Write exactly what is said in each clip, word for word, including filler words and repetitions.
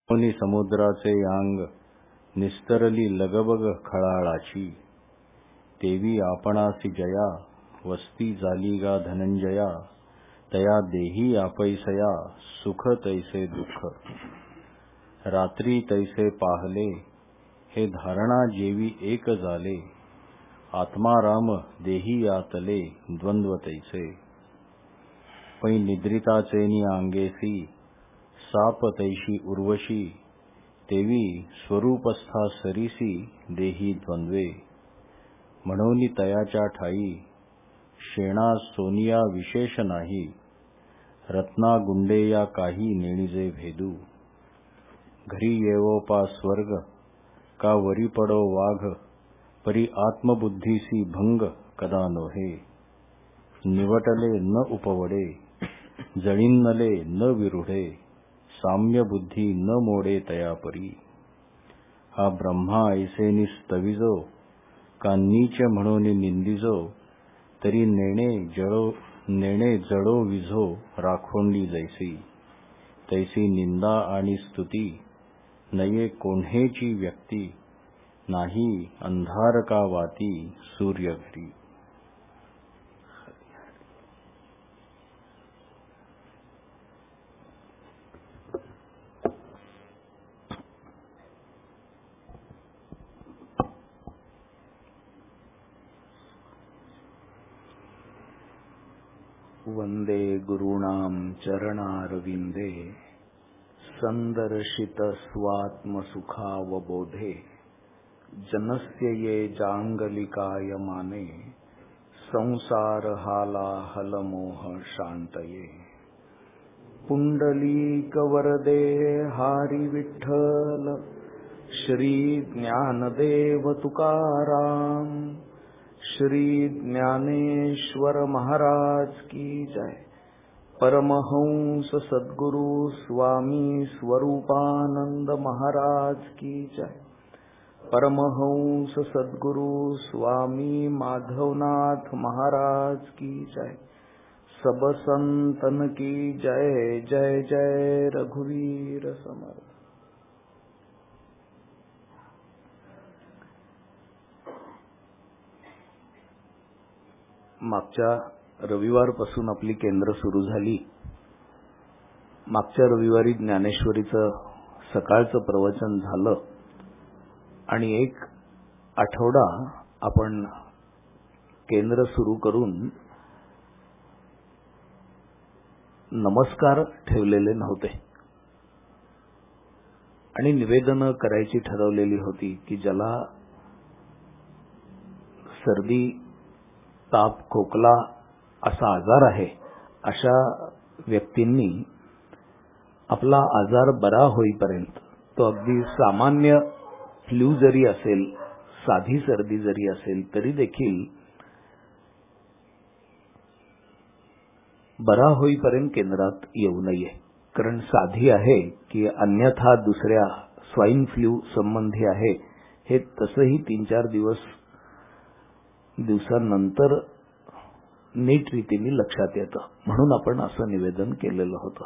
कोणी समुद्राचे यांग निस्तरली लगबग खळाळाची, तेवी आपणासी जया वस्ती झाली गा धनंजया, तया देही आपैसया सुख तैसे दुःख. रात्री तैसे पाहले हे धारणा जेवी एक झाले, आत्माराम देही यातले द्वंद्व तैसे. पै निद्रिताचेनी अंगेसी साप तैशी उर्वशी, तेवी स्वरूपस्था सरीसी देही द्वंद्वे. म्हणून तयाच्या ठाई शेणा सोनिया विशेष नाही, रत्ना गुंडे या काही नेणिजे भेदू. घरी येवो पा स्वर्ग का वरी पडो वाघ, परी आत्मबुद्धीसी भंग कदा नोहे. निवटले न उपवडे जळिन्नले न विरुढे, साम्य बुद्धी न मोडे तया परी. हा ब्रह्मा ऐसेनी स्तविजो का नीच म्हणून निंदिजो, तरी नेणे जळो नेणे जळो विझो राखोंडी जैसी. तैसी निंदा आणि स्तुती नये कोण्हेची व्यक्ती, नाही अंधार का वाती सूर्य घरी. वंदे गुरूणां चरणारविंदे, संदर्शित स्वात्मसुखावबोधे. जनस्य ये जांगलिकायमाने, संसार हालाहलमोह शांतये. पुंडलीकवरदे हारी विठ्ठल, श्री ज्ञानदेव तुकाराम, श्री ज्ञानेश्वर महाराज की जय. परमहंस सद्गुरु स्वामी स्वरूपानंद महाराज की जय. परमहंस सद्गुरु स्वामी माधवनाथ महाराज की जय. सब संतन की जय. जय जय रघुवीर समर्थ. मागच्या रविवारपासून आपली केंद्र सुरू झाली. मागच्या रविवारी ज्ञानेश्वरीचं सकाळचं प्रवचन झालं आणि एक आठवडा आपण केंद्र सुरू करून नमस्कार ठेवलेले नव्हते आणि निवेदन करायची ठरवलेली होती की ज्याला सर्दी ताप खोकला असा आजार आहे, अशा व्यक्तींनी आपला आजार बरा होईपर्यंत, तो अगदी सामान्य फ्लू जरी असेल, साधी सर्दी जरी असेल, तरी देखील बरा होईपर्यंत केंद्रात येऊ नये. कारण साधी आहे की अन्यथा दुसऱ्या स्वाईन फ्लू संबंधी आहे, हे तसंही तीन चार दिवस दिवसानंतर नीट रीतीने लक्षात येतं. म्हणून आपण असं निवेदन केलेलं होतं.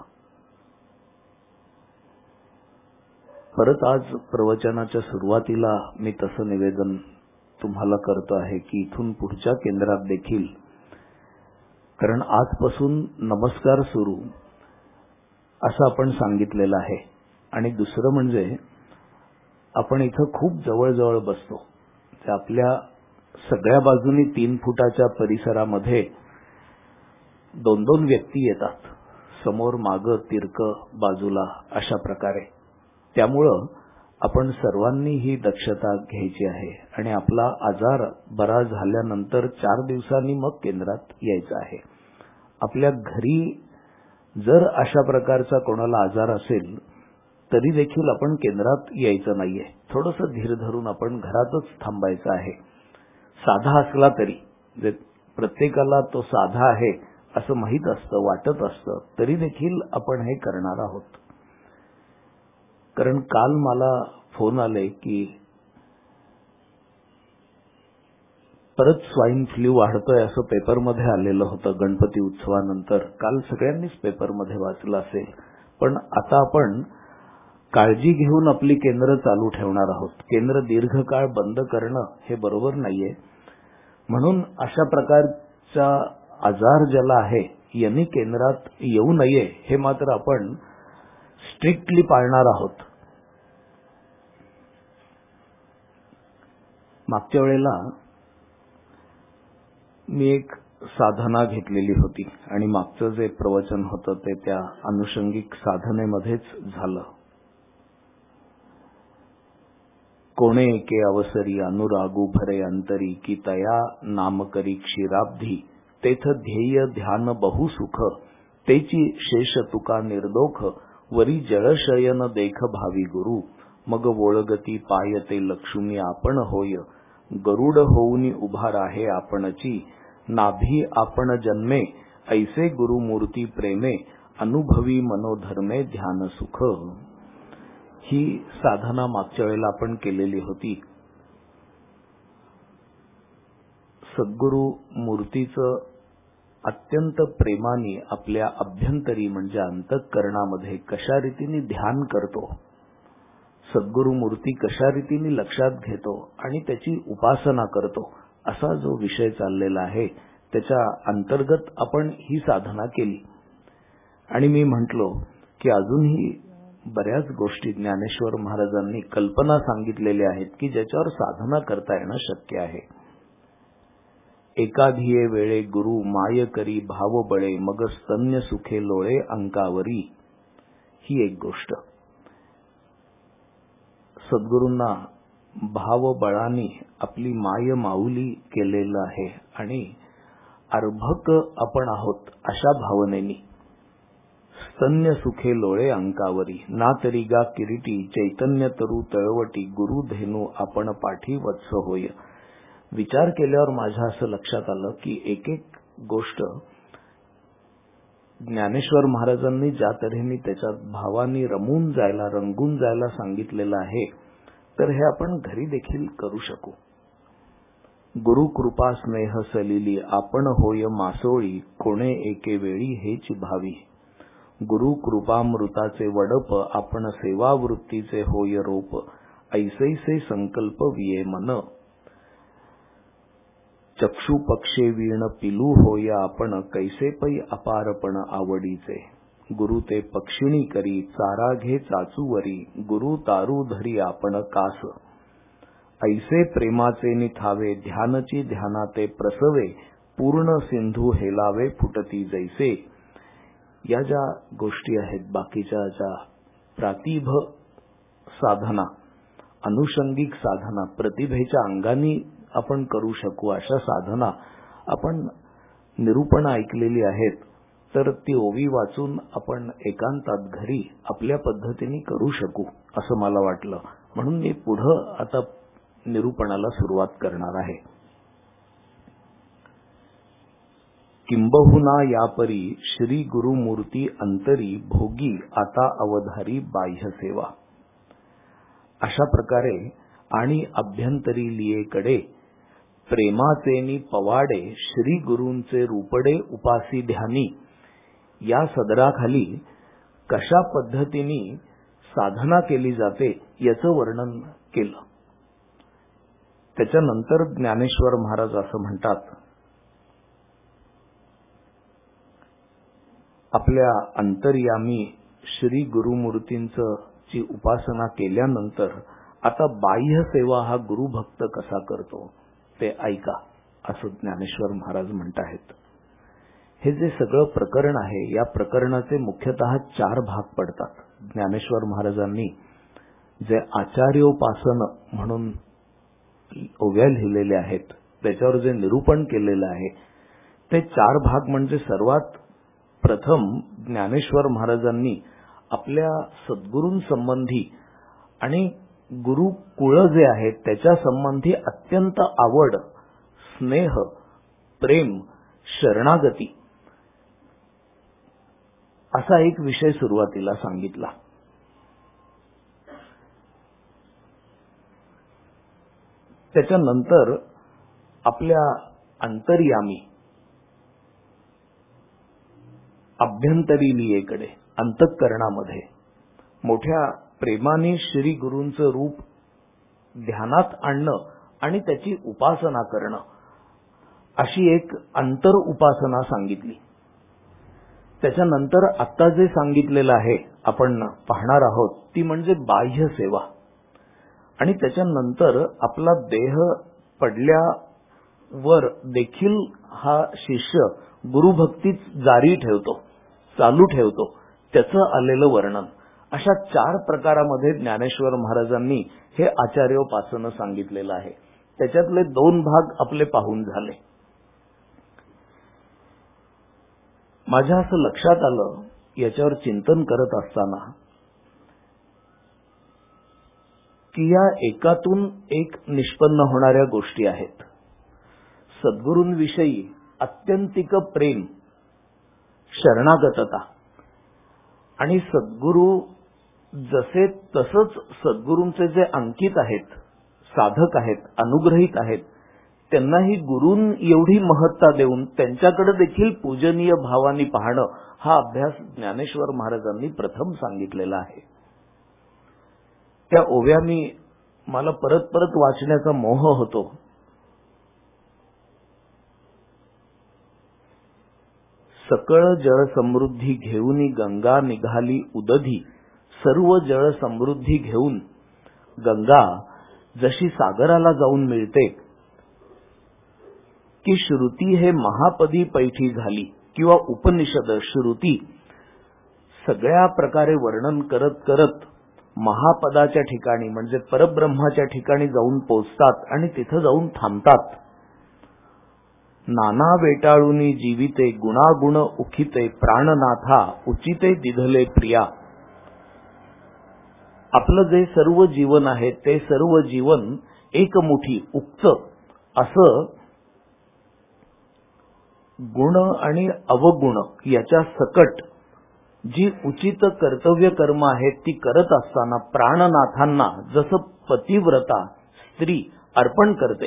परत आज प्रवचनाच्या सुरुवातीला मी तसं निवेदन तुम्हाला करतो आहे की इथून पुढच्या केंद्रात देखील, कारण आजपासून नमस्कार सुरू असं आपण सांगितलेलं आहे. आणि दुसरं म्हणजे आपण इथं खूप जवळजवळ बसतो. आपल्या सगळ्या बाजूनी तीन फुटाच्या परिसरामध्ये दोन दोन व्यक्ती येतात, समोर मागं तिरकं बाजूला अशा प्रकारे. त्यामुळं आपण सर्वांनी ही दक्षता घ्यायची आहे आणि आपला आजार बरा झाल्यानंतर चार दिवसांनी मग केंद्रात यायचं आहे. आपल्या घरी जर अशा प्रकारचा कोणाला आजार असेल तरी देखील आपण केंद्रात यायचं नाहीये. थोडंसं धीर धरून आपण घरातच थांबायचं आहे. साधा असला तरी, प्रत्येकाला तो साधा आहे असं माहीत असतं, वाटत असतं, तरी देखील आपण हे करणार आहोत. कारण काल मला फोन आले की परत स्वाईन फ्लू वाढतोय असं पेपरमध्ये आलेलं होतं गणपती उत्सवानंतर. काल सगळ्यांनीच पेपरमध्ये वाचलं असेल. पण आता आपण काळजी घेऊन आपली केंद्र चालू ठेवणार आहोत. केंद्र दीर्घकाळ बंद करणं हे बरोबर नाहीये. म्हणून अशा प्रकारचा आजार ज्याला आहे यांनी केंद्रात येऊ नये हे मात्र आपण स्ट्रिक्टली पाळणार आहोत. मागच्या वेळेला मी एक साधना घेतलेली होती आणि मागचं जे प्रवचन होतं ते त्या अनुषंगिक साधनेमध्येच झालं. कोणे के अवसरी अनुरागू भरे अंतरी की तया नाम करी क्षीराब्धी तेथ ध्येय ध्यान बहु सुख तेची शेष तुका निर्दोख वरी जळशयन देख भावी गुरु मग वोळगती पायते लक्ष्मी आपण होय गरुड होऊनी उभा राहे आपणची नाभी आपण जन्मे ऐसे गुरुमूर्ती प्रेमे अनुभवी मनोधर्मे ध्यान सुख. ही साधना मागच्या वेळेला आपण केलेली होती. सद्गुरु मूर्तीचं अत्यंत प्रेमाने आपल्या अभ्यंतरी म्हणजे अंतःकरणामध्ये कशा रीतीने ध्यान करतो, सद्गुरु मूर्ती कशा रीतीने लक्षात घेतो आणि त्याची उपासना करतो असा जो विषय चाललेला आहे त्याच्या अंतर्गत आपण ही साधना केली. आणि मी म्हटलो की अजूनही बऱ्याच गोष्टी ज्ञानेश्वर महाराजांनी कल्पना सांगितलेल्या आहेत की ज्याच्यावर साधना करता येणं शक्य आहे. एकाधिये वेळे गुरु माय करी भाव बळे मग स्तन्य सुखे लोळे अंकावरी. ही एक गोष्ट. सद्गुरूंना भाव बळाने आपली माय माऊली केलेलं आहे आणि अर्भक आपण आहोत अशा भावनेनी स्तन्य सुखे लोळे अंकावरी ना तरी गा किरीटी चैतन्य तरु तळवटी गुरु धेनू आपण पाठी वत्स होय. विचार केल्यावर माझ्या असं लक्षात आलं की एक एक गोष्ट ज्ञानेश्वर महाराजांनी ज्या तऱ्हेने त्याच्यात भावानी रमून जायला रंगून जायला सांगितलेलं आहे तर हे आपण घरी देखील करू शकू. गुरु कृपा स्नेह सलिली आपण होय मासोळी कोणे एके वेळी हेची भावी गुरु कृपामृताचे वडप आपण सेवावृत्तीचे होय रोप ऐसैसे संकल्प विये मन चक्षु पक्षे वीण पिलू होय आपण कैसे पै अपारपण आवडीचे गुरु ते पक्षिणी करी चारा घे चाचूवरी गुरु तारू धरी आपण कास ऐसे प्रेमाचे निथावे ध्यानची ध्यानाते प्रसवे पूर्ण सिंधू हेलावे फुटती जैसे. या ज्या गोष्टी आहेत बाकीच्या ज्या प्रातिभ साधना अनुषंगिक साधना प्रतिभेच्या अंगानी आपण करू शकू अशा साधना आपण निरूपण ऐकलेली आहेत तर ती ओवी वाचून आपण एकांतात घरी आपल्या पद्धतीने करू शकू असं मला वाटलं. म्हणून मी पुढं आता निरूपणाला सुरुवात करणार आहे. किंबहुना यापरी श्री गुरुमूर्ती अंतरी भोगी आता अवधारी बाह्य सेवा. अशा प्रकारे आणि अभ्यंतरी लियेकडे प्रेमाचेनी पवाडे श्री गुरूंचे रूपडे उपासी ध्यानी या सदराखाली कशा पद्धतीने साधना केली जाते याचं वर्णन केलं. त्याच्यानंतर ज्ञानेश्वर महाराज असं म्हणतात, आपल्या अंतर्यामी श्री गुरुमूर्तींचं ची उपासना केल्यानंतर आता बाह्य सेवा हा गुरुभक्त कसा करतो ते ऐका असं ज्ञानेश्वर महाराज म्हणत आहेत. हे जे सगळं प्रकरण आहे या प्रकरणाचे मुख्यतः चार भाग पडतात. ज्ञानेश्वर महाराजांनी जे आचार्योपासन म्हणून ओव्या लिहिलेल्या आहेत त्याच्यावर जे निरूपण केलेलं आहे ते चार भाग म्हणजे सर्वात प्रथम ज्ञानेश्वर महाराजांनी आपल्या सद्गुरूंसंबंधी आणि गुरुकुळ जे आहे त्याच्या संबंधी अत्यंत आवड स्नेह प्रेम शरणागती असा एक विषय सुरुवातीला सांगितला. त्याच्यानंतर आपल्या अंतर्यामी अभ्यंतरी लियेकडे अंतःकरणामध्ये मोठ्या प्रेमाने श्री गुरूंचं रूप ध्यानात आणणं आणि त्याची उपासना करणं अशी एक अंतर उपासना सांगितली. त्याच्यानंतर आता जे सांगितलेलं आहे आपण पाहणार आहोत ती म्हणजे बाह्य सेवा. आणि त्याच्यानंतर आपला देह पडल्यावर देखील हा शिष्य गुरुभक्तीच जारी ठेवतो, चालू ठेवतो, त्याचं आलेलं वर्णन. अशा चार प्रकारामध्ये ज्ञानेश्वर महाराजांनी हे आचार्योपासनं सांगितलेलं आहे. त्याच्यातले दोन भाग आपले पाहून झाले. माझ्या असं लक्षात आलं याच्यावर चिंतन करत असताना की या एकातून एक निष्पन्न होणाऱ्या गोष्टी आहेत. सद्गुरूंविषयी अत्यंतिक प्रेम, शरणागतता आणि सद्गुरू जसे तसंच सद्गुरूंचे जे अंकित आहेत, साधक आहेत, अनुग्रहित आहेत, त्यांनाही गुरून एवढी महत्ता देऊन त्यांच्याकडे देखील पूजनीय भावाने पाहणं हा अभ्यास ज्ञानेश्वर महाराजांनी प्रथम सांगितलेला आहे. त्या ओव्या मी मला परत परत वाचण्याचा मोह होतो. सकळ जळ समृद्धी घेऊन गंगा निघाली उदधी, सर्व जळ समृद्धी घेऊन गंगा जशी सागराला जाऊन मिळते की श्रुती हे महापदी पैठी झाली, किंवा उपनिषद श्रुती सगळ्या प्रकारे वर्णन करत करत महापदाच्या ठिकाणी म्हणजे परब्रह्माच्या ठिकाणी जाऊन पोचतात आणि तिथं जाऊन थांबतात. नाना वेटाळूनी जीविते गुणागुण उखिते प्राणनाथा उचिते दिधले प्रिया. आपलं जे सर्व जीवन आहे ते सर्व जीवन एकमुठी उक्त असं गुण आणि अवगुण याच्या सकट जी उचित कर्तव्य कर्म आहेत ती करत असताना प्राणनाथांना जसं पतिव्रता स्त्री अर्पण करते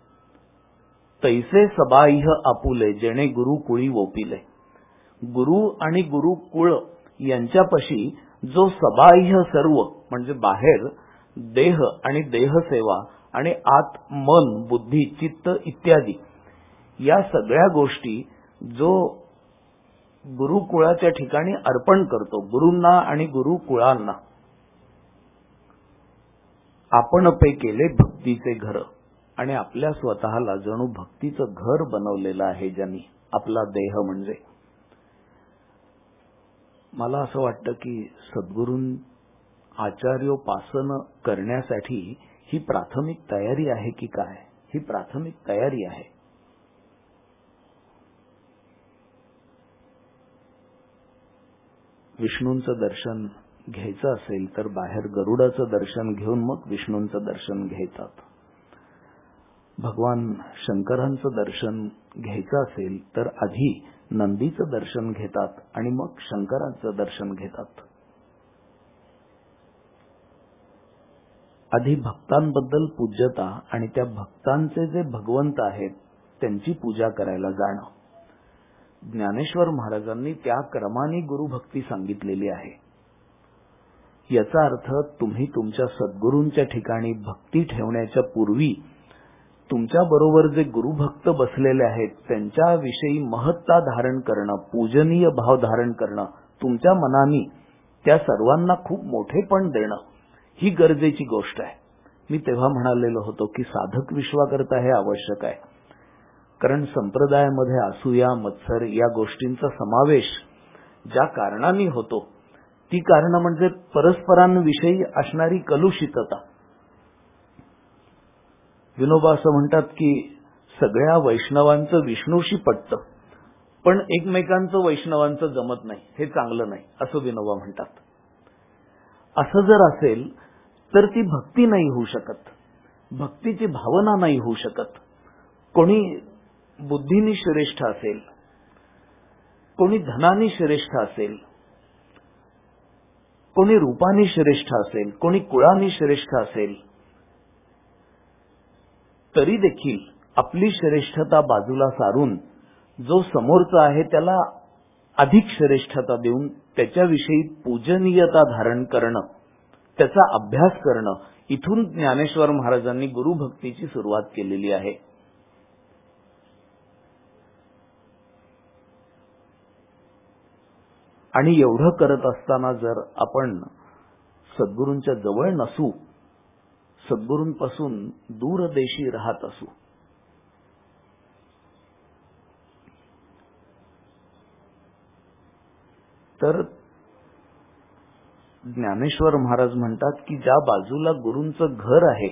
तैसे सबाह्य आपुले जेणे गुरु कुळी वोपिले. गुरु आणि गुरुकुळ यांच्यापाशी जो सबाह्य सर्व म्हणजे बाहेर देह आणि देहसेवा आणि आत मन बुद्धी चित्त इत्यादी या सगळ्या गोष्टी जो गुरुकुळाच्या ठिकाणी अर्पण करतो, गुरूंना आणि गुरुकुळांना, आपण पे केले भक्तीचे घर आणि आपल्या स्वतःला जणू भक्तीचं घर बनवलेलं आहे ज्यांनी, आपला देह म्हणजे. मला असं वाटतं की सद्गुरूं आचार्योपासन करण्यासाठी ही प्राथमिक तयारी आहे की काय? ही प्राथमिक तयारी आहे. विष्णूंचं दर्शन घ्यायचं असेल तर बाहेर गरुडाचं दर्शन घेऊन मग विष्णूंचं दर्शन घेतात. भगवान शंकरांचं दर्शन घ्यायचं असेल तर आधी नंदीचं दर्शन घेतात आणि मग शंकरांचं दर्शन घेतात. आधी भक्तांबद्दल पूज्यता आणि त्या भक्तांचे जे भगवंत आहेत त्यांची पूजा करायला जाणं. ज्ञानेश्वर महाराजांनी त्या क्रमाने गुरुभक्ती सांगितलेली आहे. याचा अर्थ तुम्ही तुमच्या सद्गुरूंच्या ठिकाणी भक्ती ठेवण्याच्या पूर्वी तुमच्या बरोबर जे गुरुभक्त बसलेले आहेत त्यांच्याविषयी महत्ता धारण करणं, पूजनीय भाव धारण करणं, तुमच्या मनाने त्या सर्वांना खूप मोठेपण देणं ही गरजेची गोष्ट आहे. मी तेव्हा म्हणालेलो होतो की साधक विश्वाकर्ता हे आवश्यक आहे. कारण संप्रदायामध्ये असूया मत्सर या गोष्टींचा समावेश ज्या कारणांनी होतो ती कारण म्हणजे परस्परांविषयी असणारी कलुषितता. विनोबा असं म्हणतात की सगळ्या वैष्णवांचं विष्णूशी पटतं पण एकमेकांचं वैष्णवांचं जमत नाही, हे चांगलं नाही असं विनोबा म्हणतात. असं जर असेल तर ती भक्ती नाही होऊ शकत, भक्तीची भावना नाही होऊ शकत. कोणी बुद्धीनी श्रेष्ठ असेल, कोणी धनानी श्रेष्ठ असेल, कोणी रूपानी श्रेष्ठ असेल, कोणी कुळानी श्रेष्ठ असेल, तरी देखील आपली श्रेष्ठता बाजूला सारून जो समोरचा आहे त्याला अधिक श्रेष्ठता देऊन त्याच्याविषयी पूजनीयता धारण करणं त्याचा अभ्यास करणं, इथून ज्ञानेश्वर महाराजांनी गुरुभक्तीची सुरुवात केलेली आहे. आणि एवढं करत असताना जर आपण सद्गुरूंच्या जवळ नसू, सद्गुरूंपासून दूर देशी राहत असू, तर ज्ञानेश्वर महाराज म्हणतात की ज्या बाजूला गुरूंचं घर आहे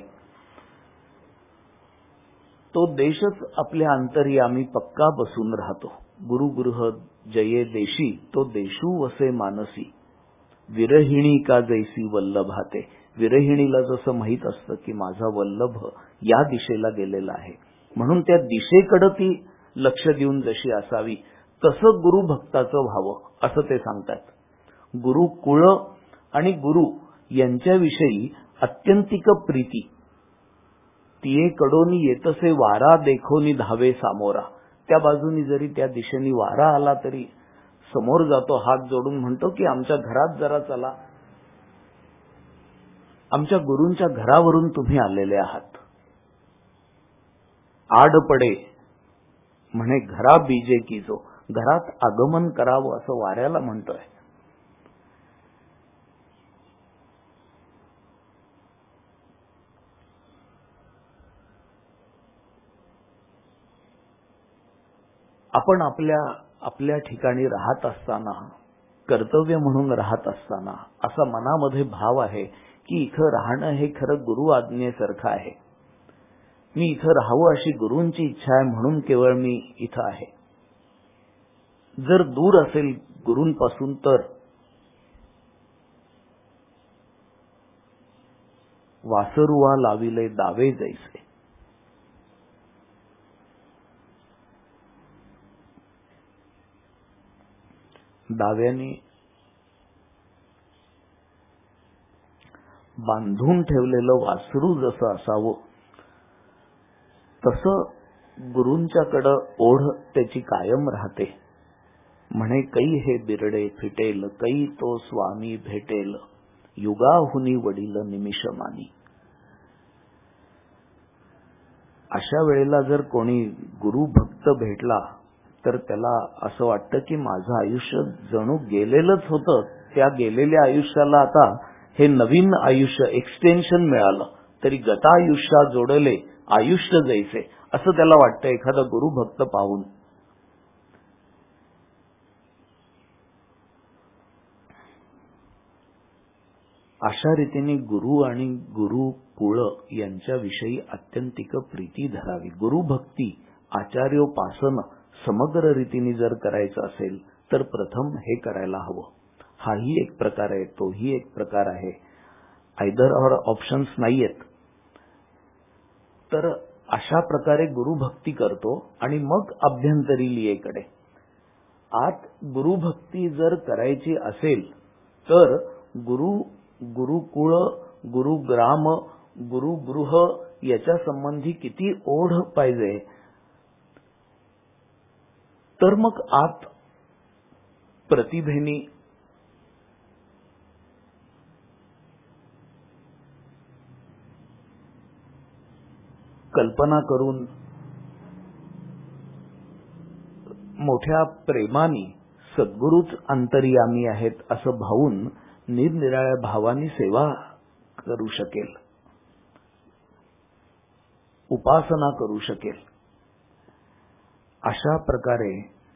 तो देशच आपल्या अंतर्यामी पक्का बसून राहतो. गुरुगृह जये देशी तो देशू वसे मानसी, विरहिणी का जैसी वल्लभाते. विरहिणीला जसं माहित असतं की माझा वल्लभ या दिशेला गेलेला आहे, म्हणून त्या दिशेकडे ती लक्ष देऊन जशी असावी तसं गुरु भक्ताचं व्हावं असं ते सांगतात. गुरु कुळ आणि गुरु यांच्याविषयी अत्यंतिक प्रीती. तिये कडोनी येतसे वारा देखोनी धावे सामोरा. त्या बाजूनी जरी त्या दिशेने वारा आला तरी समोर जातो, हात जोडून म्हणतो की आमच्या घरात जरा चला, आमच्या गुरूंच्या घरावरून तुम्ही आलेले आहात. आड पडे म्हणे घरा बीजे की जो. घरात आगमन करावं असं वाऱ्याला म्हणतोय. आपण आपल्या आपल्या ठिकाणी राहत असताना, कर्तव्य म्हणून राहत असताना असा मनामध्ये भाव आहे की इथं राहणं हे खरं गुरु आज्ञेसारखं आहे. मी इथं राहावं अशी गुरूंची इच्छा आहे म्हणून केवळ मी इथं आहे. जर दूर असेल गुरूंपासून तर वासरुवा लाविले दावे जैसे. दाव्याने बांधून ठेवलेलं वासरू जसं असावं तसं गुरूंच्याकडं ओढ त्याची कायम राहते. म्हणे कै हे बिरडे फिटेल, कै तो स्वामी भेटेल, युगाहुनी वडील निमिषमानी. अशा वेळेला जर कोणी गुरु भक्त भेटला तर त्याला असं वाटतं की माझं आयुष्य जणू गेलेलंच होतं, त्या गेलेल्या आयुष्याला आता हे नवीन आयुष्य एक्सटेन्शन मिळालं, तरी गतायुष्या जोडले आयुष्य जैसे असं त्याला वाटतं एखादा गुरुभक्त पाहून. अशा रीतीने गुरु आणि गुरु कुळ यांच्याविषयी अत्यंतिक प्रीती धरावी. गुरुभक्ती आचार्योपासन समग्र रीतीने जर करायचं असेल तर प्रथम हे करायला हवं. हाही एक प्रकार आहे, तोही एक प्रकार आहे. आयदर ऑर ऑप्शन्स नाहीयेत. तर अशा प्रकारे गुरुभक्ती करतो आणि मग अभ्यंतरी लियेकडे. आत गुरुभक्ती जर करायची असेल तर गुरु गुरुकुळ, गुरुग्राम, गुरुगृह याच्या संबंधी किती ओढ पाहिजे, तर मग आत प्रतिभेनी कल्पना करून मोठ्या प्रेमाने सद्गुरूच अंतर्यामी आहेत असं भावून निरनिराळ्या भावांनी सेवा करू शकेल, उपासना करू शकेल. अशा प्रकारे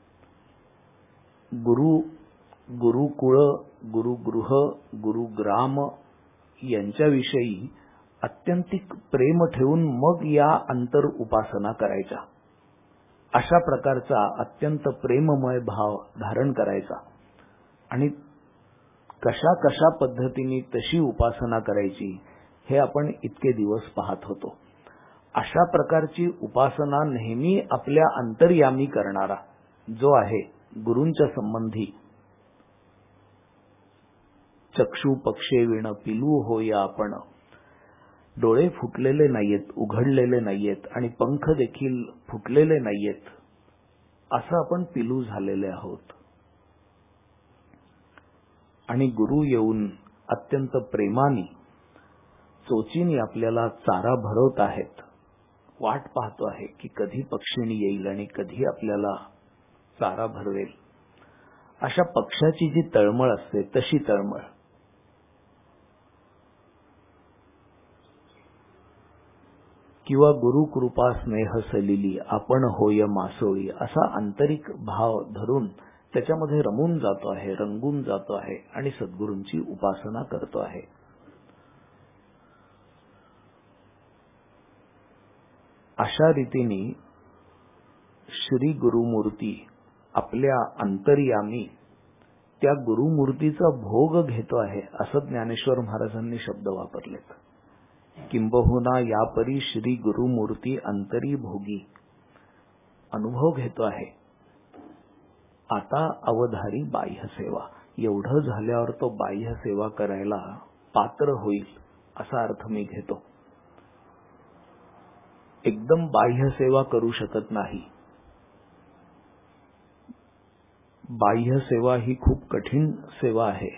गुरु गुरुकुळ, गुरुगृह, गुरुग्राम यांच्याविषयी अत्यंतिक प्रेम ठेवून मग या अंतर उपासना करायच्या. अशा प्रकारचा अत्यंत प्रेममय भाव धारण करायचा आणि कशा कशा पद्धतीने तशी उपासना करायची हे आपण इतके दिवस पाहत होतो. अशा प्रकारची उपासना नेहमी आपल्या अंतर्यामी करणारा जो आहे गुरूंच्या संबंधी, चक्षु पक्षे विण पिलू होया आपण. डोळे फुटलेले नाहीयेत, उघडलेले नाहीयेत आणि पंख देखील फुटलेले नाहीयेत, असं आपण पिलू झालेले आहोत. आणि गुरु येऊन अत्यंत प्रेमाने चोचीने आपल्याला चारा भरवत आहेत, वाट पाहतो आहे की कधी पक्षिणी येईल आणि कधी आपल्याला चारा भरवेल. अशा पक्षाची जी तळमळ असते तशी तळमळ. किंवा गुरुकृपा स्नेह सलिली आपण होय मासोळी, असा आंतरिक भाव धरून त्याच्यामध्ये रमून जातो आहे, रंगून जातो आहे आणि सद्गुरूंची उपासना करतो आहे. अशा रीतीने श्री गुरुमूर्ती आपल्या अंतर्यामी त्या गुरुमूर्तीचा भोग घेतो आहे, असं ज्ञानेश्वर महाराजांनी शब्द वापरलेत. किंबहुना यापरी श्री गुरुमूर्ती अंतरी भोगी, अनुभव घेतो आहे. आता अवधारी बाह्य सेवा. एवढं झाल्यावर तो बाह्य सेवा करायला पात्र होईल असा अर्थ मी घेतो. एकदम बाह्य सेवा करू शकत नाही. बाह्य सेवा ही खूप कठीण सेवा आहे.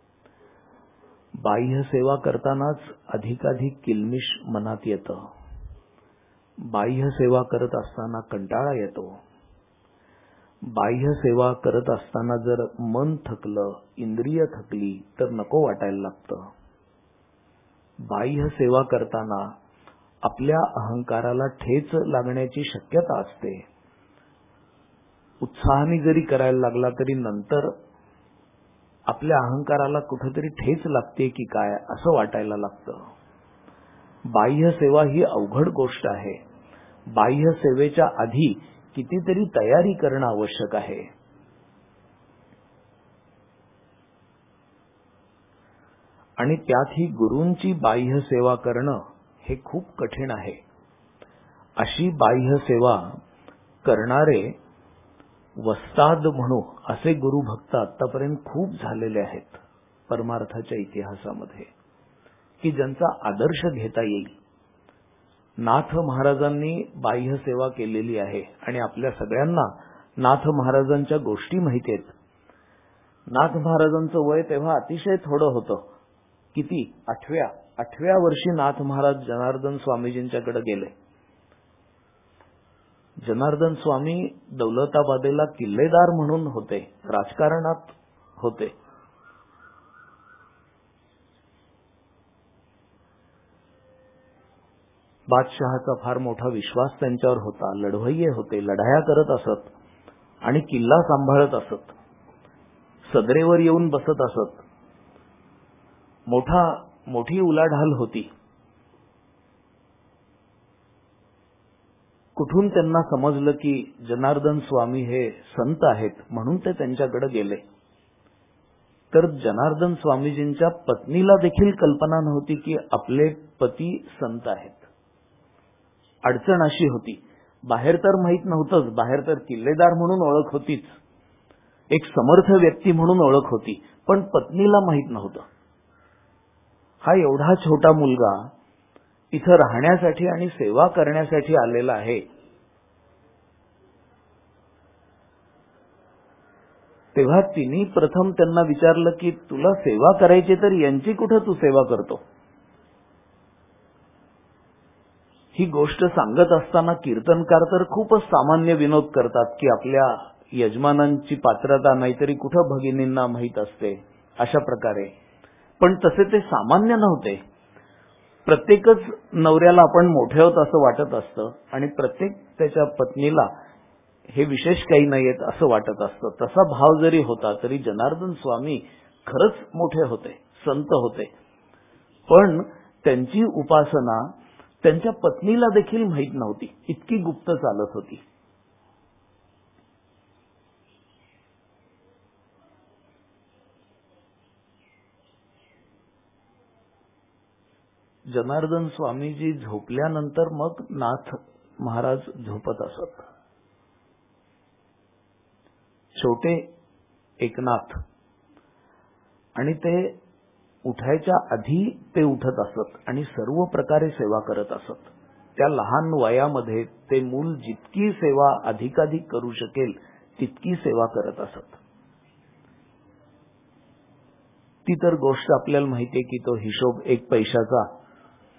बाह्य सेवा करतानाच अधिकाधिक किलमिश मनात येतं. बाह्य सेवा करत असताना कंटाळा येतो. बाह्य सेवा करत असताना जर मन थकलं, इंद्रिय थकली तर नको वाटायला लागतं. बाह्य सेवा करताना आपल्या अहंकाराला ठेच लागण्याची शक्यता असते. उत्साहाने जरी करायला लागला तरी नंतर आपल्या अहंकाराला कुठेतरी ठेच लागते की काय असं वाटायला लागतं. बाह्य सेवा ही अवघड गोष्ट आहे. बाह्य सेवेच्या आधी कितीतरी तयारी करणं आवश्यक आहे. आणि त्यातही गुरूंची बाह्य सेवा करणं हे खूप कठीण आहे. अशी बाह्य सेवा करणारे वस्ताद म्हणू असे गुरुभक्त आतापर्यंत खूप झालेले आहेत परमार्थाच्या इतिहासामध्ये, की ज्यांचा आदर्श घेता येईल. नाथ महाराजांनी बाह्य सेवा केलेली आहे आणि आपल्या सगळ्यांना नाथ महाराजांच्या गोष्टी माहिती आहेत. नाथ महाराजांचं वय तेव्हा अतिशय थोडं होतं. किती? आठव्या आठव्या वर्षी नाथ महाराज जनार्दन स्वामीजींच्याकडे गेले. जनार्दन स्वामी दौलताबादेला किल्लेदार म्हणून होते, राजकारणात होते. बादशहाचा फार मोठा विश्वास त्यांच्यावर होता. लढवय्ये होते, लढाया करत असत आणि किल्ला सांभाळत असत. सदरेवर येऊन बसत असत. मोठा मोठी उलाढाल होती. कुठून त्यांना समजलं की जनार्दन स्वामी हे संत आहेत, म्हणून ते त्यांच्याकडे गेले. तर जनार्दन स्वामीजींच्या पत्नीला देखील कल्पना नव्हती की आपले पती संत आहेत. अडचण अशी होती, बाहेर तर माहित नव्हतंच, बाहेर तर किल्लेदार म्हणून ओळख होतीच, एक समर्थ व्यक्ती म्हणून ओळख होती, पण पत्नीला माहित नव्हतं. हा एवढा छोटा मुलगा इथं राहण्यासाठी आणि सेवा करण्यासाठी आलेला आहे. तेव्हा तिने प्रथम त्यांना विचारलं की तुला सेवा करायची तर यांची कुठं तू सेवा करतो. ही गोष्ट सांगत असताना कीर्तनकार तर खूपच सामान्य विनोद करतात की आपल्या यजमानांची पात्रता नाहीतरी कुठं भगिनींना माहीत असते, अशा प्रकारे. पण तसे ते सामान्य नव्हते. प्रत्येकच नवऱ्याला आपण मोठे आहोत असं वाटत असतं आणि प्रत्येक त्याच्या पत्नीला हे विशेष काही नाहीयेत असं वाटत असतं. तसा भाव जरी होता तरी जनार्दन स्वामी खरंच मोठे होते, संत होते. पण त्यांची उपासना त्यांच्या पत्नीला देखील माहीत नव्हती, इतकी गुप्त चालत होती. जनार्दन स्वामीजी झोपल्यानंतर मग नाथ महाराज झोपत असत. छोटे एकनाथ, आणि ते उठायच्या आधी ते उठत असत आणि सर्व प्रकारे सेवा करत असत. त्या लहान वयामध्ये ते मूल जितकी सेवा अधिकाधिक करू शकेल तितकी सेवा करत असत. ती तर गोष्ट आपल्याला माहिती आहे की तो हिशोब एक पैशाचा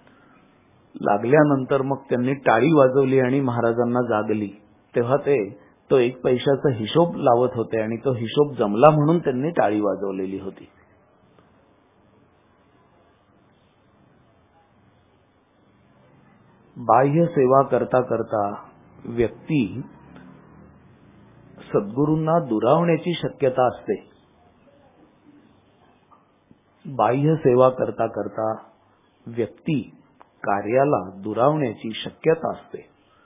लागल्यानंतर मग त्यांनी टाळी वाजवली आणि महाराजांना जागली. तेव्हा ते तो एक पैशाचा हिशोब लावत होते आणि तो हिशोब जमला म्हणून त्यांनी टाळी वाजवलेली होती. बाह्य सेवा करता करता व्यक्ती सद्गुरूंना दुरावण्याची शक्यता असते. बाह्य सेवा करता करता व्यक्ती कार्याला दुरावण्याची शक्यता असते.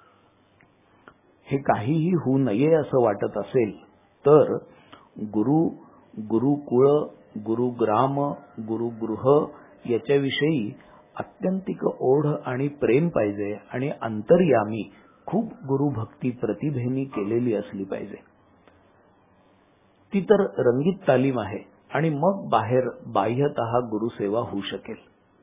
हे काहीही होऊ नये असं वाटत असेल तर गुरु, गुरुकुळ, गुरुग्राम, गुरुगृह याच्याविषयी अत्यंतिक ओढ आणि प्रेम पाहिजे आणि अंतर्यामी खूप गुरुभक्ती प्रतिभेनी केलेली असली पाहिजे. ती तर रंगीत तालीम आहे आणि मग बाहेर बाह्यतः गुरुसेवा होऊ शकेल.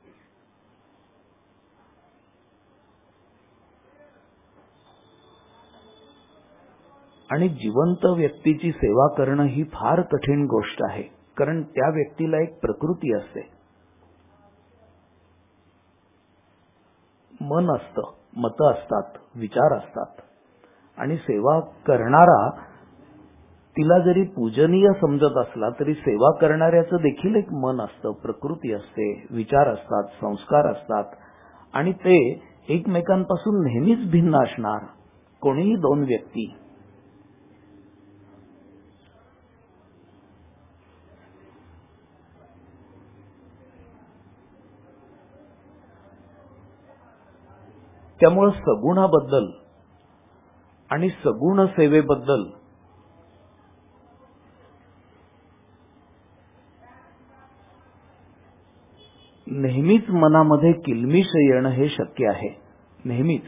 आणि जिवंत व्यक्तीची सेवा करणं ही फार कठीण गोष्ट आहे, कारण त्या व्यक्तीला एक प्रकृती असते, मन असतं, मतं असतात, विचार असतात. आणि सेवा करणारा तिला जरी पूजनीय समजत असला तरी सेवा करणाऱ्याचं देखील एक मन असतं, प्रकृती असते, विचार असतात, संस्कार असतात आणि ते एकमेकांपासून नेहमीच भिन्न असणार. कोणीही दोन व्यक्ती त्यामुळे सगुणाबद्दल आणि सगुण सेवेबद्दल नेहमीच मनामध्ये किलमिष येणं हे शक्य आहे. नेहमीच.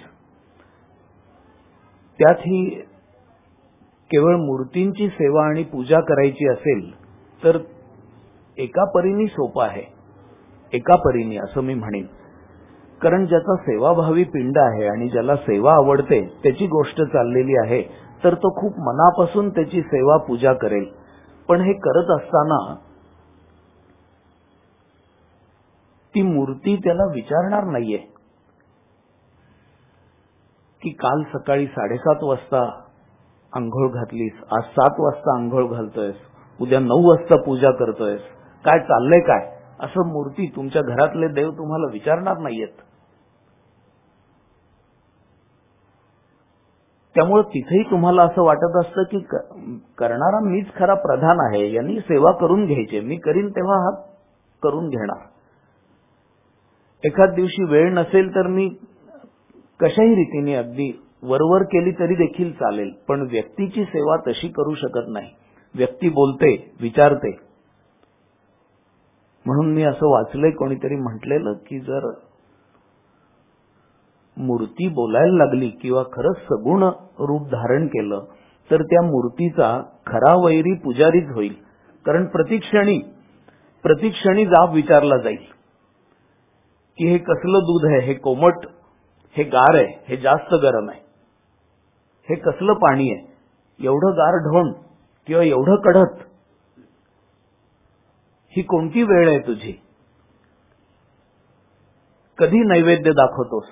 त्यातही केवळ मूर्तींची सेवा आणि पूजा करायची असेल तर एका परीने सोपं आहे, एका परीने असं मी म्हणेन. कारण ज्याचा सेवाभावी पिंड आहे आणि ज्याला सेवा आवडते त्याची गोष्ट चाललेली आहे तर तो खूप मनापासून त्याची सेवा पूजा करेल. पण हे करत असताना ती मूर्ती त्याला विचारणार नाहीये की काल सकाळी साडेसात वाजता आंघोळ घातलीस, आज सात वाजता आंघोळ घालतोयस, उद्या नऊ वाजता पूजा करतोयस, काय चाललंय काय, असं मूर्ती तुमच्या घरातले देव तुम्हाला विचारणार नाहीयेत. त्यामुळे तिथेही तुम्हाला असं वाटत असतं की करणारा मीच खरा प्रधान आहे, यांनी सेवा करून घ्यायची, मी करीन तेव्हा हा करून घेणार. एखाद दिवशी वेळ नसेल तर मी कशाही रीतीने अगदी वरवर केली तरी देखील चालेल, पण व्यक्तीची सेवा तशी करू शकत नाही. व्यक्ती बोलते, विचारते. म्हणून मी असं वाचलंय, कोणीतरी म्हटलेलं की जर मूर्ती बोलायला लागली किंवा खरंच सगुण रूप धारण केलं तर त्या मूर्तीचा खरा वैरी पुजारीच होईल. कारण प्रतिक्षणी प्रतिक्षणी जाब विचारला जाईल की हे कसलं दूध आहे, हे कोमट, हे गार आहे, हे जास्त गरम आहे, हे कसलं पाणी आहे, एवढं गार ढोण किंवा एवढं कडक, ही कोणती वेळ आहे तुझी, कधी नैवेद्य दाखवतोस.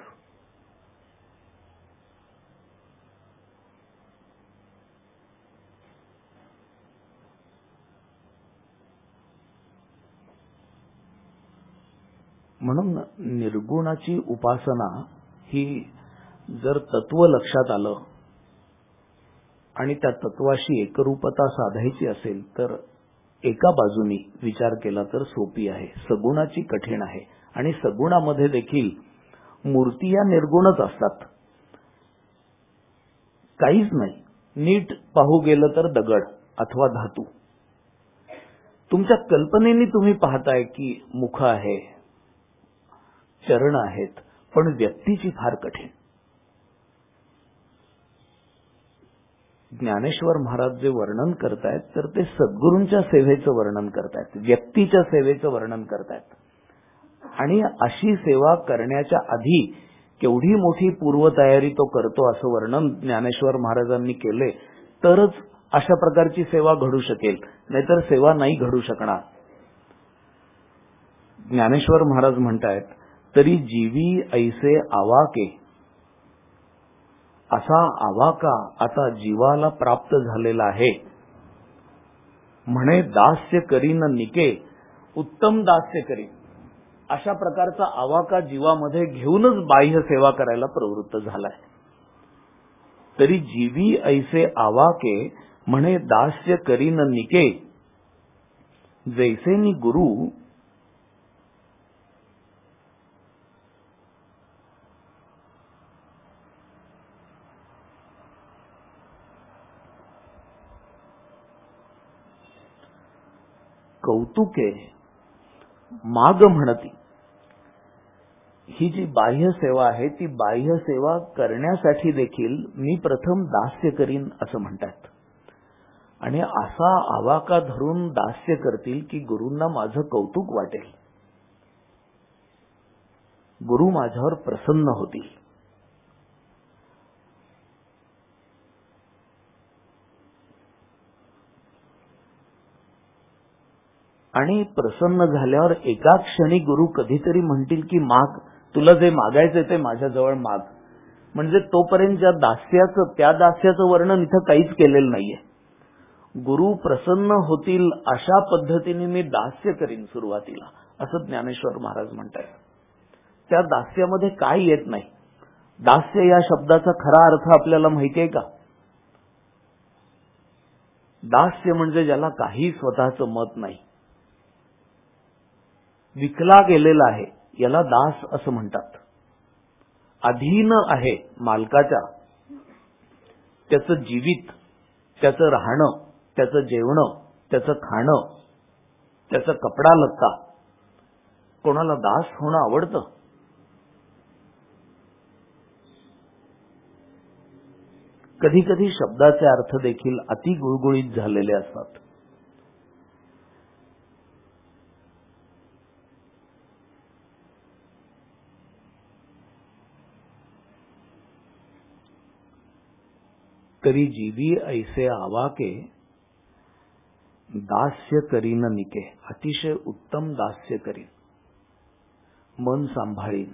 म्हणून निर्गुणाची उपासना ही जर तत्व लक्षात आलं आणि त्या तत्वाशी एकरूपता साधायची असेल तर एका बाजूनी विचार केला तर सोपी आहे, सगुणाची कठीण आहे. आणि सगुणामध्ये देखील मूर्ती या निर्गुणच असतात, काहीच नाही. नीट पाहू गेलं तर दगड अथवा धातू. तुमच्या कल्पनेने तुम्ही पाहताय की मुख आहे, चरण आहेत, पण व्यक्तीची फार कठीण. ज्ञानेश्वर महाराज जे वर्णन करतायत तर ते सद्गुरूंच्या सेवेचं वर्णन करतायत, व्यक्तीच्या सेवेचं वर्णन करतायत. आणि अशी सेवा करण्याच्या आधी केवढी मोठी पूर्वतयारी तो करतो असं वर्णन ज्ञानेश्वर महाराजांनी केले तरच अशा प्रकारची सेवा घडू शकेल, नाहीतर सेवा नाही घडू शकणार. ज्ञानेश्वर महाराज म्हणतायत तरी जीवी ऐसे आवाके, असा आवाका आता जीवाला प्राप्त झालेला आहे. म्हणे दास्य करीन निके, उत्तम दास्य करीन. अशा प्रकारचा आवाका जीवामध्ये घेऊनच बाह्य सेवा करायला प्रवृत्त झालाय. तरी जीवी ऐसे आवाके, म्हणे दास्य करीन निके, जैसे नि गुरु कौतुके माग म्हणती. ही जी बाह्य सेवा आहे ती बाह्य सेवा करण्यासाठी देखील मी प्रथम दास्य करीन असं म्हणतात. आणि असा आवाका धरून दास्य करतील की गुरूंना माझं कौतुक वाटेल, गुरु माझ्यावर प्रसन्न होतील. आणि प्रसन्न झाल्यावर एका क्षणी गुरु कधीतरी म्हणतील की माग, तुला जे मागायचे ते माझ्याजवळ माग. म्हणजे तोपर्यंत ज्या दास्याचं त्या दास्याचं वर्णन इथं काहीच केलेलं नाहीये. गुरु प्रसन्न होतील अशा पद्धतीने मी दास्य करीन सुरुवातीला, असं ज्ञानेश्वर महाराज म्हणतात. त्या दास्यामध्ये काय येत नाही. दास्य या शब्दाचा खरा अर्थ आपल्याला माहिती आहे का? दास्य म्हणजे ज्याला काही स्वतःचं मत नाही, विकला गेलेला आहे, याला दास असं म्हणतात. अधीन आहे मालकाच्या, त्याचं जीवित, त्याचं राहणं, त्याचं जेवणं, त्याचं खाणं, त्याचा कपडा लत्ता. कोणाला दास होणं आवडतं? कधी कधी शब्दाचे अर्थ देखील अति गुळगुळीत झालेले असतात. तरी जीवी ऐसे आवाके, दास्य करीन निके, अतिशय उत्तम दास्य करीन. मन सांभाळीन,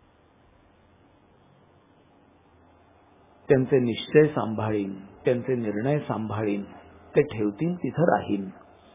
त्यांचे निश्चय सांभाळीन, त्यांचे निर्णय सांभाळीन, ते ठेवतील तिथं राहीन,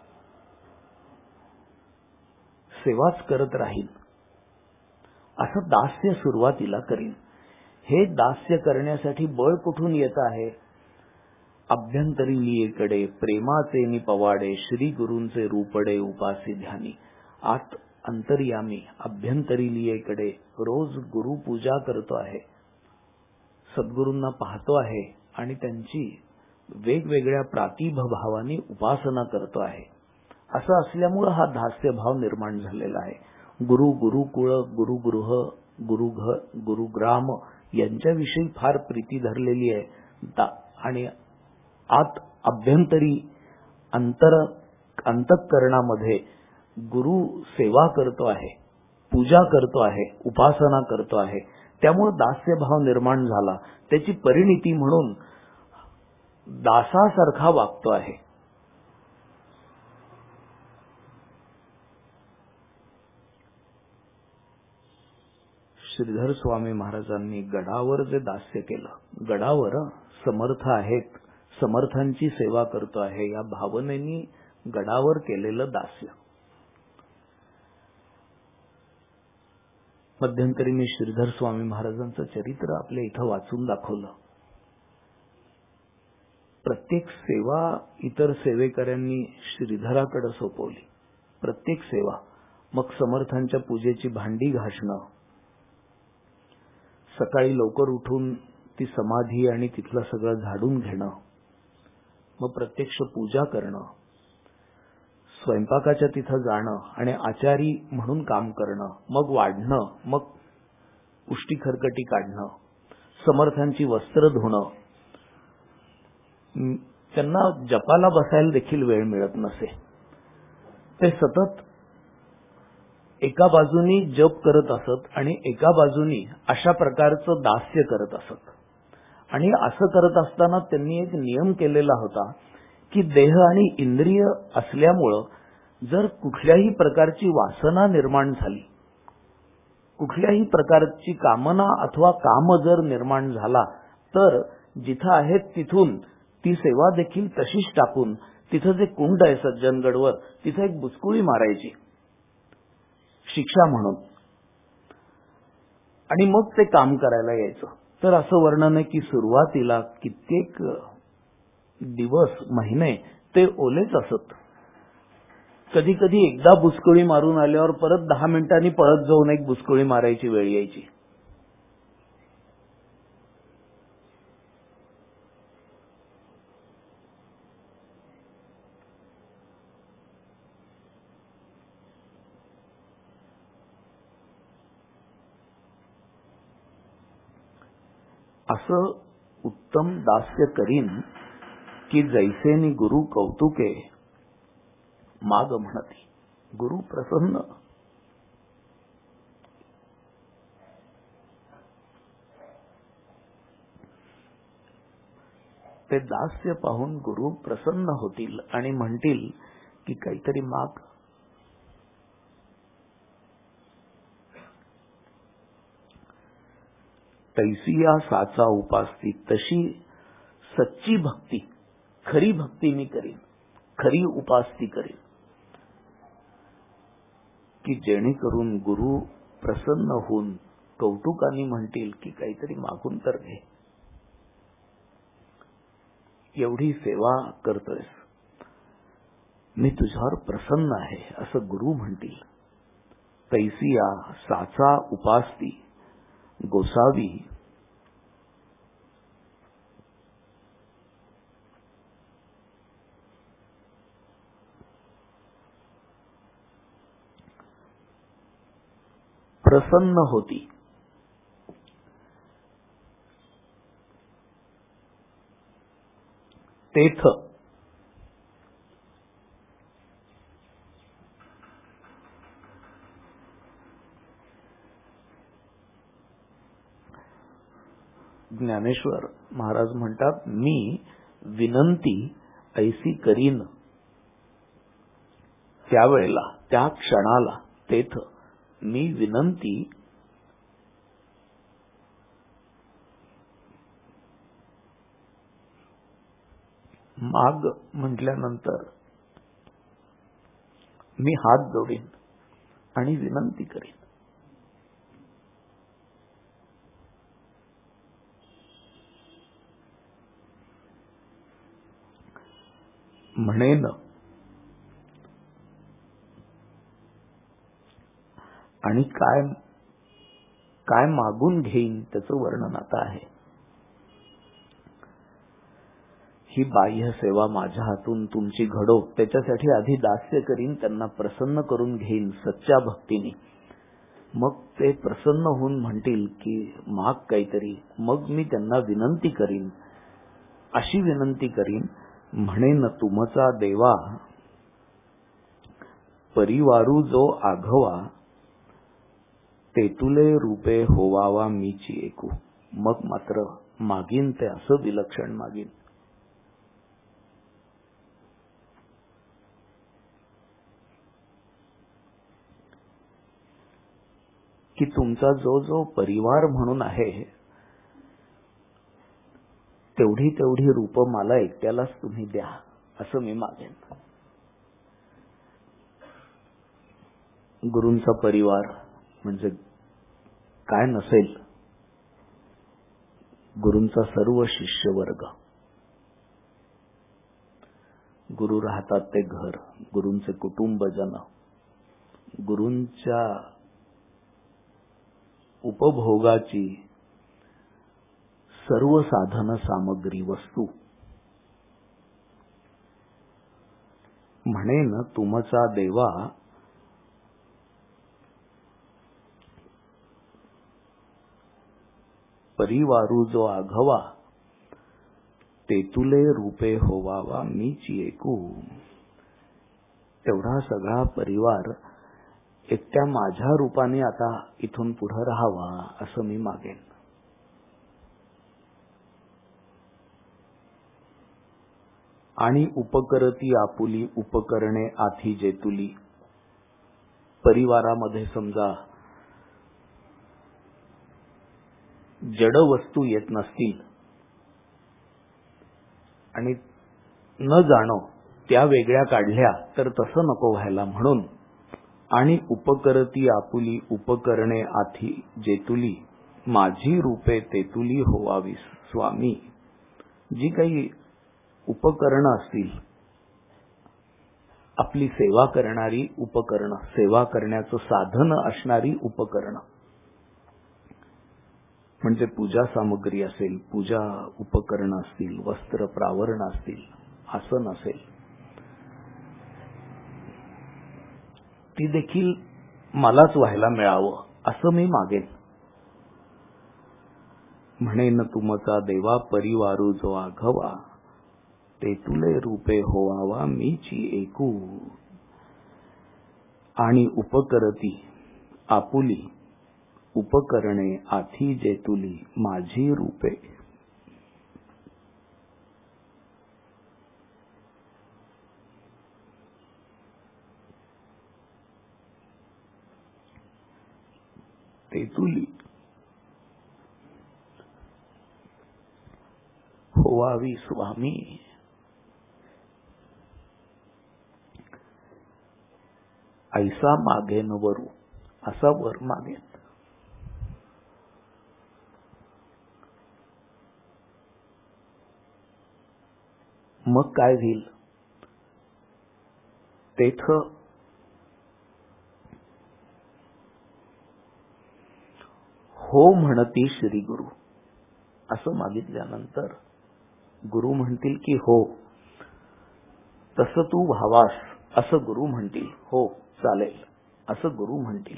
सेवाच करत राहीन, असं दास्य सुरुवातीला करीन. हे दास्य करण्यासाठी बळ कुठून येत आहे? अभ्यंतरी लियेकडे प्रेमाचे नि पवाडे, श्री गुरूंचे रूपडे उपासी ध्यानी. आत अंतर्यामी अभ्यंतरी लियेकडे रोज गुरु पूजा करतो आहे, सद्गुरूंना पाहतो आहे आणि त्यांची वेगवेगळ्या प्रातिभभावाने उपासना करतो आहे. असं असल्यामुळे हा दास्य भाव निर्माण झालेला आहे. गुरु, गुरुकुळ, गुरुगृह, गुरुघ गुरुग्राम यांच्याविषयी फार प्रीती धरलेली आहे. आणि आत अभ्यंतरी अंतर अंतःकरणामध्ये गुरु सेवा करतो आहे, पूजा करतो आहे, उपासना करतो आहे. त्यामुळे दास्यभाव निर्माण झाला. त्याची परिणिती म्हणून दासासारखा वागतो आहे. श्रीधर स्वामी महाराजांनी गडावर जे दास्य केलं, गडावर समर्थ आहेत, समर्थांची सेवा करतो आहे या भावनेनी गडावर केलेलं दास्य. मध्यंतरी मी श्रीधर स्वामी महाराजांचं चरित्र आपल्या इथं वाचून दाखवलं. प्रत्येक सेवा इतर सेवेकऱ्यांनी श्रीधराकडे सोपवली. प्रत्येक सेवा. मग समर्थांच्या पूजेची भांडी घासणं, सकाळी लवकर उठून ती समाधी आणि तिथलं सगळं झाडून घेणं, मग प्रत्यक्ष पूजा करणं, स्वयंपाकाच्या तिथं जाणं आणि आचारी म्हणून काम करणं, मग वाढणं, मग उष्टी खरकटी काढणं, समर्थांची वस्त्र धुणं. त्यांना जपाला बसायला देखील वेळ मिळत नसे. ते सतत एका बाजूनी जप करत असत आणि एका बाजूनी अशा प्रकारचं दास्य करत असत. आणि असं करत असताना त्यांनी एक नियम केलेला होता की देह आणि इंद्रिय असल्यामुळं जर कुठल्याही प्रकारची वासना निर्माण झाली, कुठल्याही प्रकारची कामना अथवा काम जर निर्माण झाला तर जिथं आहेत तिथून ती सेवा देखील तशीच टाकून तिथं जे कुंड आहे सज्जनगडवर तिथं एक बुचकुळी मारायची शिक्षा म्हणून आणि मग ते काम करायला यायचं. तर असं वर्णन आहे की सुरुवातीला कित्येक दिवस महिने ते ओलेच असत. कधी कधी एकदा बुचकुळी मारून आल्यावर परत दहा मिनिटांनी पळत जाऊन एक बुचकुळी मारायची वेळ यायची. असं उत्तम दास्य करीन की जैसेनी गुरु कौतुके माग म्हणती. गुरु प्रसन्न. ते दास्य पाहून गुरु प्रसन्न होतील आणि म्हणतील की काहीतरी माग. तैसी या साचा उपासती, तशी सच्ची भक्ती, खरी भक्ती मी करीन, खरी उपासती करीन की जेणेकरून गुरु प्रसन्न होऊन कौतुकाने म्हणतील की काहीतरी मागून तर घे, एवढी सेवा करतोयस, मी तुझ्यावर प्रसन्न आहे असं गुरु म्हणतील. तैसी या साचा उपासती गोसावी प्रसन्न होती. तेथ ज्ञानेश्वर महाराज म्हणतात, मी विनंती ऐसी करीन. त्यावेळेला त्या क्षणाला तेथ मी विनंती माग म्हटल्यानंतर मी हात जोडीन आणि विनंती करीन. म्हणेन आणि काय काय मागून घेईन त्याचं वर्णन आता आहे. ही बाह्य सेवा माझ्या हातून तुमची घडो, त्याच्यासाठी आधी दास्य करीन, त्यांना प्रसन्न करून घेईन सच्च्या भक्तीने. मग ते प्रसन्न होऊन म्हणतील की माग काहीतरी, मग मी त्यांना विनंती करीन, अशी विनंती करीन. म्हणेन तुमचा देवा परिवारू जो आघवा, तेतुले रूपे होवावा मीची एकू. मग मात्र मागीन ते असं विलक्षण मागीन की तुमचा जो जो परिवार म्हणून आहे तेवढी तेवढी रूप मला एकट्यालाच तुम्ही द्या, असं मी मागेन. गुरूंचा परिवार म्हणजे काय नसेल, गुरूंचा सर्व शिष्य वर्ग, गुरु राहतात ते घर, गुरूंचे कुटुंबजन, गुरूंच्या उपभोगाची सर्व साधन सामग्री वस्तू. म्हणेन तुमचा देवा परिवारू जो आघवा, तेतुले रूपे होवावा मीची एकू. तेवढा सगळा परिवार एकट्या माझ्या रूपाने आता इथून पुढे राहावा असं मी मागेन. आणि उपकरती आपुली उपकरणे आधी जेतुली. परिवारामध्ये समजा जड वस्तू येत नसतील आणि न जाणो त्या वेगळ्या काढल्या तर तसं नको व्हायला म्हणून आणि उपकरती आपुली उपकरणे आथी जेतुली माझी रूपे तेतुली होवावी स्वामी. जी काही उपकरणं असतील, आपली सेवा करणारी उपकरणं, सेवा करण्याचं साधन असणारी उपकरणं, म्हणजे पूजा सामग्री असेल, पूजा उपकरणं असतील, वस्त्र प्रावरण असतील, आसन असेल, ती देखील मलाच व्हायला मिळावं असं मी मागेन. म्हणेन तुमचा देवा परिवारू जो आघवा ते तुले रूपे होवावा मीची एकू. आणि उपकरती आपुली उपकरणे आथी जेतुली माझी रूपे. तेतुली होवावी स्वामी. ऐसा मागेन वरू, असा वर मागेन. मग काय होईल? तेथ हो म्हणती श्री गुरु. असं मागितल्यानंतर गुरु म्हणतील की हो तसं तू व्हावास, असं गुरु म्हणतील. हो चालेल असं गुरु म्हणतील.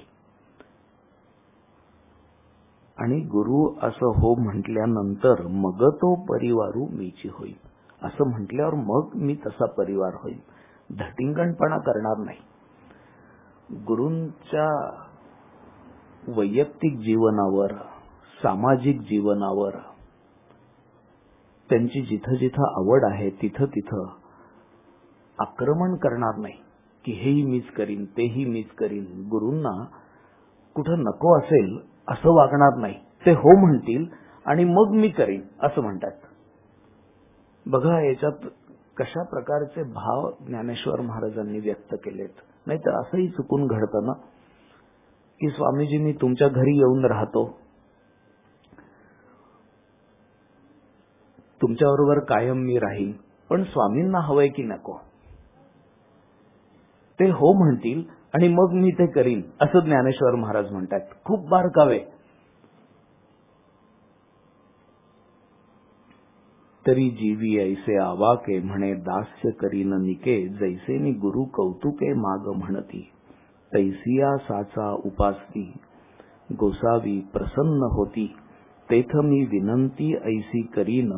आणि गुरु असं हो म्हटल्यानंतर मग तो परिवारू मीची होईल. असं म्हटल्यावर मग मी तसा परिवार होईल. धटिंगणपणा करणार नाही. गुरूंच्या वैयक्तिक जीवनावर, सामाजिक जीवनावर, त्यांची जिथं जिथं आवड आहे तिथं तिथं आक्रमण करणार नाही की हेही मीच करीन तेही मीच करीन. गुरूंना कुठं नको असेल असं वागणार नाही. ते हो म्हणतील आणि मग मी करीन असं म्हणतात. बघा याच्यात कशा प्रकारचे भाव ज्ञानेश्वर महाराजांनी व्यक्त केलेत. नाहीतर असंही चुकून घडतं ना की स्वामीजी मी तुमच्या घरी येऊन राहतो, तुमच्याबरोबर कायम मी राहीन, पण स्वामींना हवंय की नको ते हो म्हणतील आणि मग मी ते करीन असं ज्ञानेश्वर महाराज म्हणतात. खूप बारकावे. तरी जीवी ऐसे आवाके म्हणे दास्य करीन निके जैसे नि गुरु कौतुके माग म्हणती. तैसिया साचा उपासती गोसावी प्रसन्न होती तेथ मी विनंती ऐसी करीन.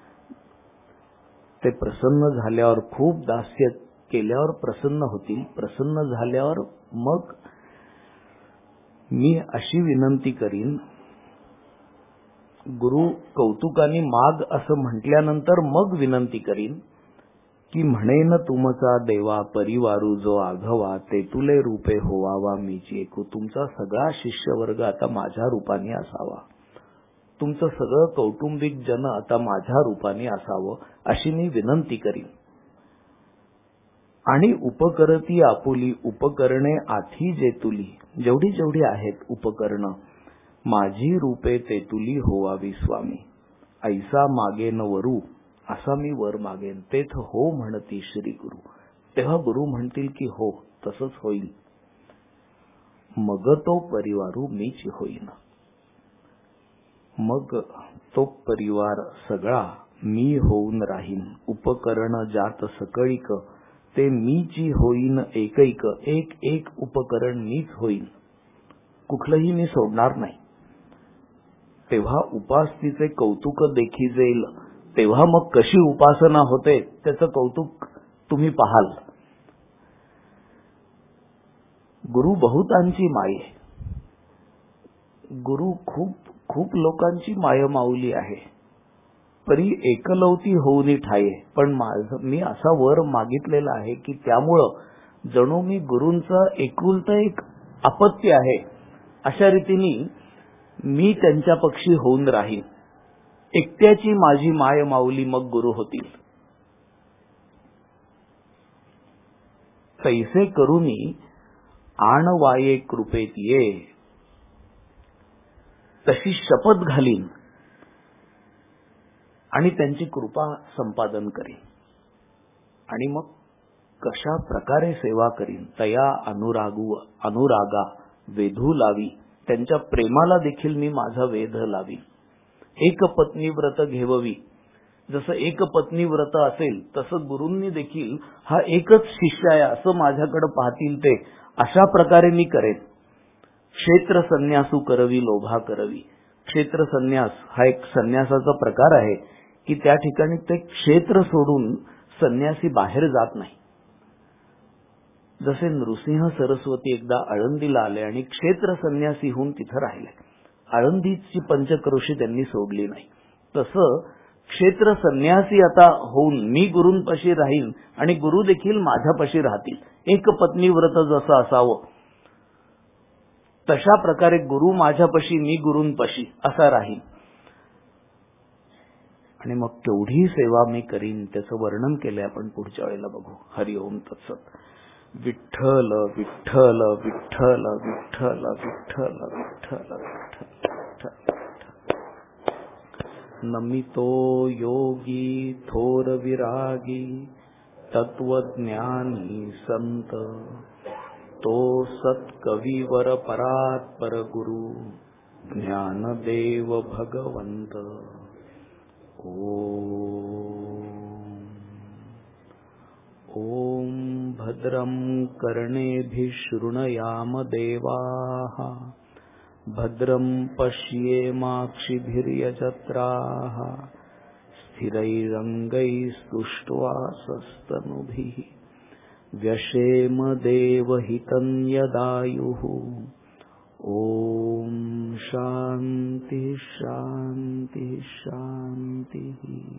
ते प्रसन्न झाल्यावर खूप दास्य केल्यावर प्रसन्न होतील. प्रसन्न झाल्यावर मग मी अशी विनंती करीन. गुरु कौतुकाने माग असं म्हटल्यानंतर मग विनंती करीन की म्हणेन तुमचा देवा परिवारू जो आघवा ते तुले रूपे होवावा मीची एकू. तुमचा सगळा शिष्यवर्ग आता माझ्या रूपाने असावा. तुमचं सगळं कौटुंबिक जन आता माझ्या रूपाने असावं अशी मी विनंती करीन. आणि उपकरती आपुली उपकरणे आथी जेतुली, जेवढी जेवढी आहेत उपकरणं माझी रूपे तेतुली होवावी स्वामी. ऐसा मागेन वरू, असा मी वर मागेन. तेथ हो म्हणती श्री गुरु. तेव्हा गुरु म्हणतील की हो तसंच होईल. मग तो परिवारू मीच होईन. मग तो परिवार सगळा मी होऊन राहीन. उपकरण जात सकळिक ते मीची होईन एकैक. एक एक उपकरण मीच होईन. कुठलंही मी सोडणार नाही. तेव्हा उपासतीचे कौतुक देखी जाईल. तेव्हा मग कशी उपासना होते त्याचं कौतुक तुम्ही पाहाल. गुरु बहुतांची माये. गुरु खूप खूप लोकांची मायमाऊली आहे. परी एकलवती होऊनी ठाये. पण माझं मी असा वर मागितलेला आहे की त्यामुळं जणू मी गुरूंचं एकुलतं एक अपत्य आहे अशा रीतीने मी त्यांच्या पक्षी होऊन राहीन. एकट्याची माझी माय माऊली मग गुरु होतील. तैसे करुनी आणवाये कृपेत ये, तशी शपथ घालीन आणि त्यांची कृपा संपादन करीन. आणि मग कशा प्रकारे सेवा करीन. तया अनुरागू अनुरागा वेधू लावी, त्यांच्या प्रेमाला देखील मी माझा वेध लावी. एक पत्नी व्रत घेववी, जसं एक पत्नी व्रत असेल तसं गुरूंनी देखील हा एकच शिष्य आहे असं माझ्याकडे पाहतील ते अशा प्रकारे मी करेन. क्षेत्र संन्यासू करवी लोभा करवी. क्षेत्र संन्यास हा एक संन्यासाचा प्रकार आहे की त्या ठिकाणी ते क्षेत्र सोडून संन्यासी बाहेर जात नाही. जसे नृसिंह सरस्वती एकदा आळंदीला आले आणि क्षेत्र संन्यासी होऊन तिथं राहिले. आळंदीची पंचक्रोशी त्यांनी सोडली नाही. तसं क्षेत्र संन्यासी आता होऊन मी गुरूंपाशी राहीन आणि गुरु देखील माझ्यापाशी राहतील. एक पत्नी व्रत जसं असावं तशा प्रकारे गुरु माझ्यापाशी मी गुरूंपाशी असा राहीन. आणि मग केवढी सेवा मी करीन त्याचं वर्णन केलंय आपण पुढच्या वेळेला बघू. हरि ओम तत्सत. विठ्ठल विठ्ठल विठ्ठल विठ्ठल विठ्ठल विठ्ठल विठ्ठल. नमितो योगी थोर विरागी तत्वज्ञानी संत, तो सत्कविवर परात्पर गुरु ज्ञानदेव भगवंत. ओम भद्रं कर्णेभिः शृणुयाम देवाः, भद्रं पश्येमाक्षिभिर्यजत्राः, स्थिरैरङ्गैस्तुष्ट्वासस्तनुभिः व्यशेम देवहितं यदायुः. ओम शांति शांति शांति.